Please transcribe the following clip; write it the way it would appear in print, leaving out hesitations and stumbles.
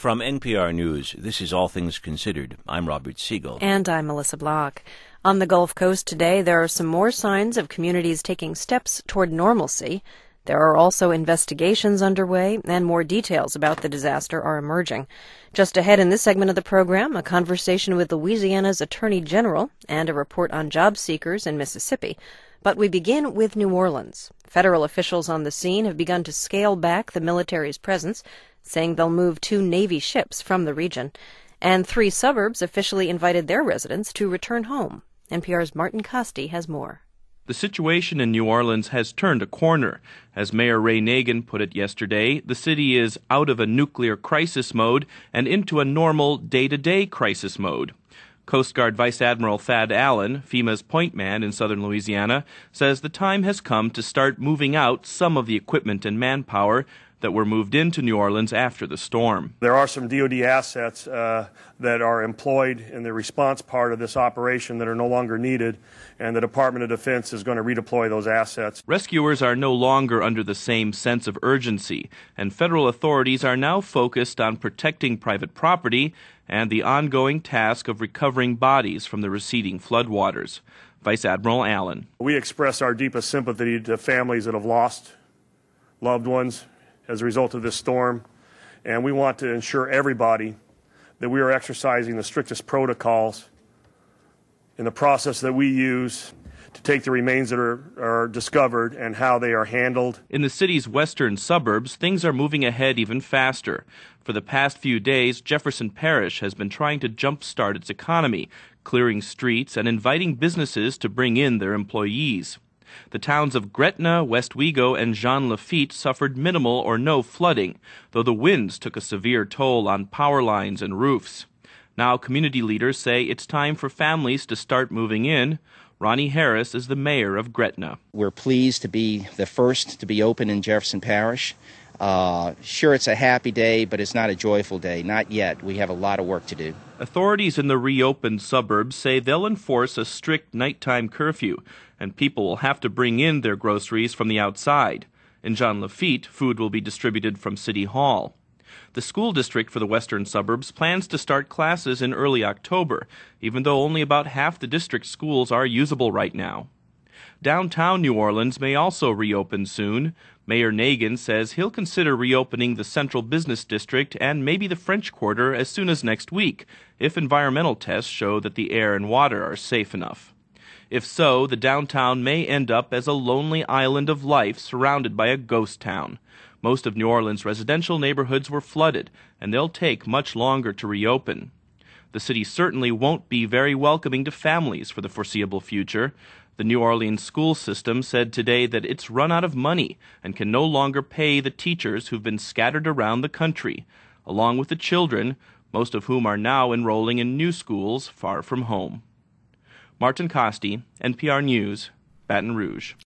From NPR News, this is All Things Considered. I'm Robert Siegel. And I'm Melissa Block. On the Gulf Coast today, there are some more signs of communities taking steps toward normalcy. There are also investigations underway, and more details about the disaster are emerging. Just ahead in this segment of the program, a conversation with Louisiana's Attorney General and a report on job seekers in Mississippi. But we begin with New Orleans. Federal officials on the scene have begun to scale back the military's presence, saying they'll move 2 Navy ships from the region. And 3 suburbs officially invited their residents to return home. NPR's Martin Costi has more. The situation in New Orleans has turned a corner. As Mayor Ray Nagin put it yesterday, the city is out of a nuclear crisis mode and into a normal day-to-day crisis mode. Coast Guard Vice Admiral Thad Allen, FEMA's point man in southern Louisiana, says the time has come to start moving out some of the equipment and manpower that were moved into New Orleans after the storm. There are some DoD assets that are employed in the response part of this operation that are no longer needed, and the Department of Defense is going to redeploy those assets. Rescuers are no longer under the same sense of urgency, and federal authorities are now focused on protecting private property and the ongoing task of recovering bodies from the receding floodwaters. Vice Admiral Allen. We express our deepest sympathy to families that have lost loved ones as a result of this storm, and we want to ensure everybody that we are exercising the strictest protocols in the process that we use to take the remains that are discovered and how they are handled. In the city's western suburbs, things are moving ahead even faster. For the past few days, Jefferson Parish has been trying to jumpstart its economy, clearing streets and inviting businesses to bring in their employees. The towns of Gretna, West Wego, and Jean Lafitte suffered minimal or no flooding, though the winds took a severe toll on power lines and roofs. Now community leaders say it's time for families to start moving in. Ronnie Harris is the mayor of Gretna. We're pleased to be the first to be open in Jefferson Parish. Sure, it's a happy day, but it's not a joyful day. Not yet. We have a lot of work to do. Authorities in the reopened suburbs say they'll enforce a strict nighttime curfew, and people will have to bring in their groceries from the outside. In Jean Lafitte, food will be distributed from City Hall. The school district for the western suburbs plans to start classes in early October, even though only about half the district's schools are usable right now. Downtown New Orleans may also reopen soon. Mayor Nagin says he'll consider reopening the Central Business District and maybe the French Quarter as soon as next week, if environmental tests show that the air and water are safe enough. If so, the downtown may end up as a lonely island of life surrounded by a ghost town. Most of New Orleans' residential neighborhoods were flooded, and they'll take much longer to reopen. The city certainly won't be very welcoming to families for the foreseeable future. The New Orleans school system said today that it's run out of money and can no longer pay the teachers who've been scattered around the country, along with the children, most of whom are now enrolling in new schools far from home. Martin Costi, NPR News, Baton Rouge.